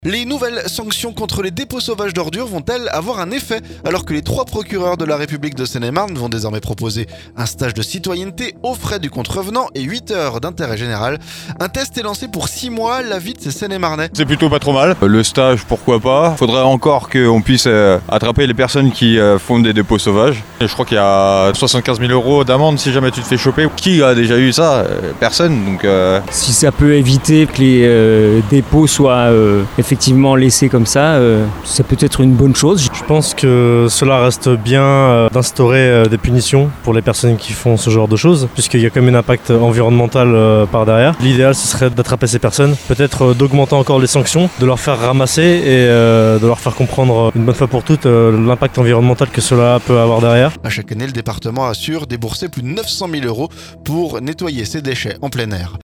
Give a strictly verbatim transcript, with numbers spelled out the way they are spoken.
Les nouvelles sanctions contre les dépôts sauvages d'ordures vont-elles avoir un effet alors que les trois procureurs de la République de Seine-et-Marne vont désormais proposer un stage de citoyenneté aux frais du contrevenant et huit heures d'intérêt général? Un test est lancé pour six mois, l'avis de ces Seine-et-Marnais. C'est plutôt pas trop mal. Le stage, pourquoi pas. Faudrait encore qu'on puisse euh, attraper les personnes qui euh, font des dépôts sauvages. Et je crois qu'il y a soixante-quinze mille euros d'amende si jamais tu te fais choper. Qui a déjà eu ça? euh, Personne. Donc, euh... Si ça peut éviter que les euh, dépôts soient euh, effectivement laissés comme ça, euh, ça peut être une bonne chose. Je pense que cela reste bien euh, d'instaurer euh, des punitions pour les personnes qui font ce genre de choses, puisqu'il y a quand même un impact environnemental euh, par derrière. L'idéal, ce serait d'attraper ces personnes, peut-être euh, d'augmenter encore les sanctions, de leur faire ramasser et euh, de leur faire comprendre une bonne fois pour toutes euh, l'impact environnemental que cela peut avoir derrière. À chaque année, le département assure débourser plus de neuf cent mille euros pour nettoyer ses déchets en plein air.